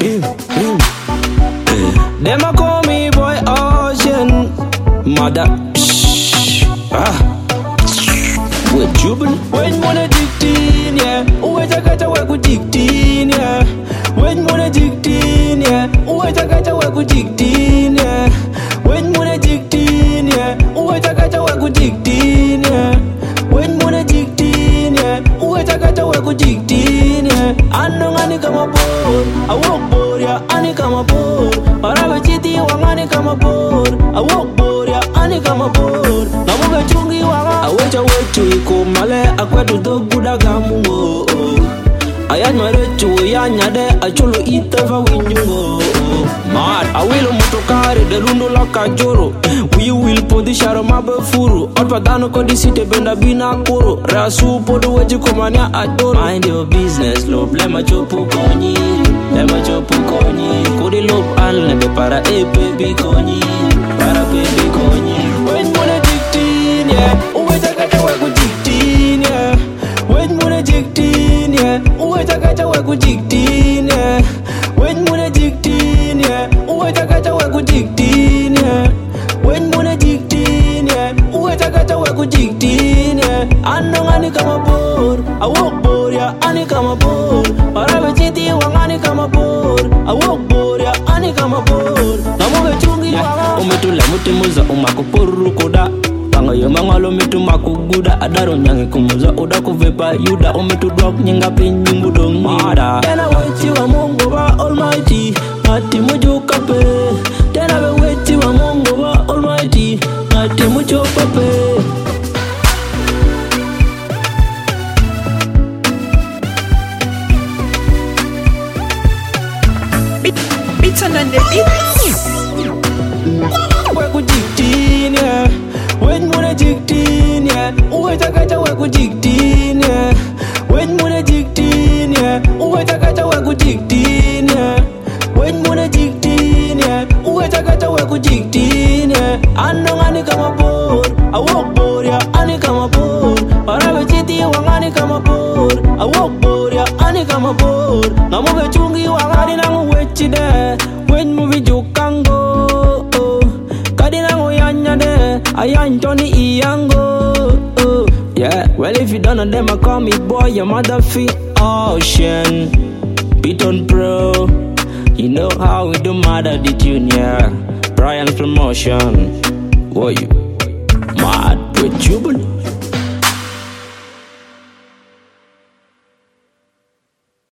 Them a call me boy Ocean. Mother, with jubilant. When wanna dig yeah. Always I got to work with dig yeah. When wanna dig yeah. Always I got to work with dig yeah. When wanna dig yeah. Always I got to work with dig yeah. When wanna dig yeah. Always I got to work with dig yeah. I know I come aboard. I walk board, yeah. I come aboard. Or I chiti wangani come aboard. I walk board, yeah. I come aboard. Namuga chungi wanga. I wait a way to iko male. Akwetu do buda gamu. Ayat marechu yanya de acholo itava winyungo. Mad, I will mutokari de lundo la kajoro. We will put the sharo mabe furu. Otwa dano kodi site benda bina kuro. Rasu podo weji komania adoro. Mind your business, love. Lema chopu konyi. Lema chopu konyi. Kodi love and lebe para baby konyi. Para baby konyi. When muna diktin, yeah. Uwe takata wako diktin, yeah. When muna diktin, yeah. Uwe takata wako diktin, yeah. When muna diktin, yeah. Uwe takata wako diktin, yeah. When muna diktin, yeah. Uwe takata wako diktin, yeah. Ando ngani kama bor, I walk bor, yeah. Ani kama bor, parabe chiti wangani kama bor, I walk bor, yeah. Ani kama bor, namuge chungi wanga. Umetula mutimuza umakupuru koda. Pango yo mangalo metu makuguda. Adaro nyangi kumuza uda kuvepa yuda. Umetu drop nyinga pinyumbu dong mada. Tena wechi wa Mungu ba almighty. Mati mujo kape. Tena wechi wa Mungu ba almighty. Mati mujo kape. Beats on the beats. Wako jiktin, yeah. When muna jiktin, yeah. Uwe takata wako jiktin, yeah. When muna jiktin, yeah. Uwe takata wako jiktin, yeah. When muna jiktin, yeah. Uwe takata wako jiktin, yeah. Ando ngani kama bor, I walk board, yeah. Ani kama bor, parabe chiti wangani kama bor, I walk board, yeah. Ani kama bor, namuge chungi wangani nangu wechi de. When movie jokango. Ayan Johnny Iyango. Yeah, well if you don't know them I call me boy your mother feet Ocean. Beaton Pro. You know how we do mother the tune, yeah. Brian's promotion. What you mad with jubilant?